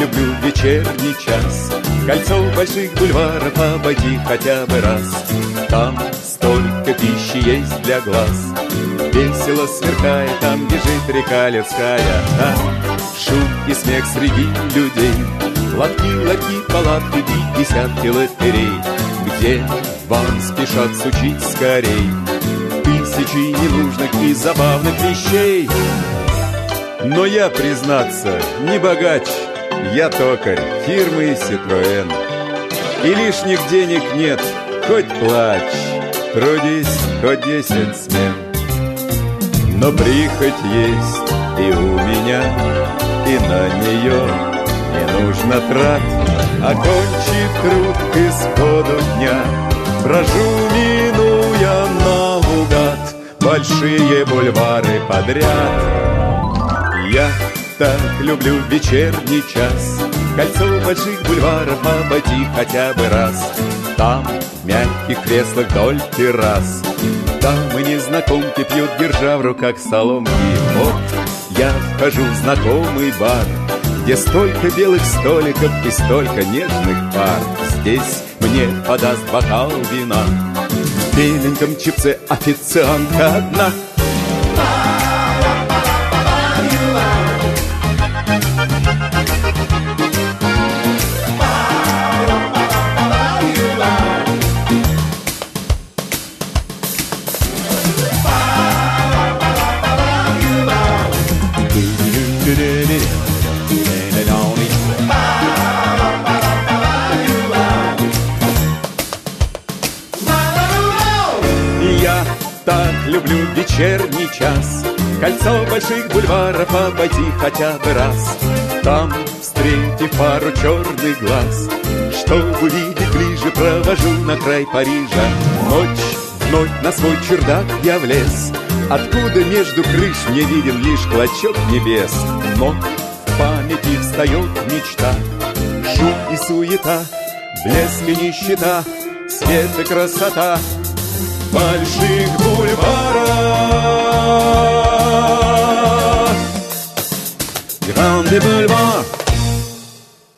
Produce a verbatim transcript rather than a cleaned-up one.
люблю вечерний час, кольцо больших бульваров обойти хотя бы раз. Там столько пищи есть для глаз, весело сверкая, там бежит река людская. Там шум и смех среди людей, лотки, лотки, палатки и десятки лотерей, где вам спешат сучить скорей тысячи ненужных и забавных вещей. Но я, признаться, не богач, я токарь фирмы Citroën. И лишних денег нет, хоть плачь, трудись хоть десять смен. Но прихоть есть и у меня, и на нее не нужно трат. Окончит труд к исходу дня, брожу, минуя наугад большие бульвары подряд. Я так люблю вечерний час, кольцо больших бульваров обойти хотя бы раз. Там в мягких креслах вдоль террас дамы незнакомки пьют, держа в руках соломки. Вот я вхожу в знакомый бар, где столько белых столиков и столько нежных пар. Здесь мне подаст бокал вина в беленьком чипце официантка одна. Я так люблю вечерний час, кольцо больших бульваров обойти хотя бы раз. Там, встретив пару черных глаз, чтобы видеть ближе, провожу на край Парижа. Ночь в ночь на свой чердак я влез, откуда между крыш мне виден лишь клочок небес. Но в памяти встает мечта, шум и суета, блеск и нищета, свет и красота больших бульваров. Гранды бульвар.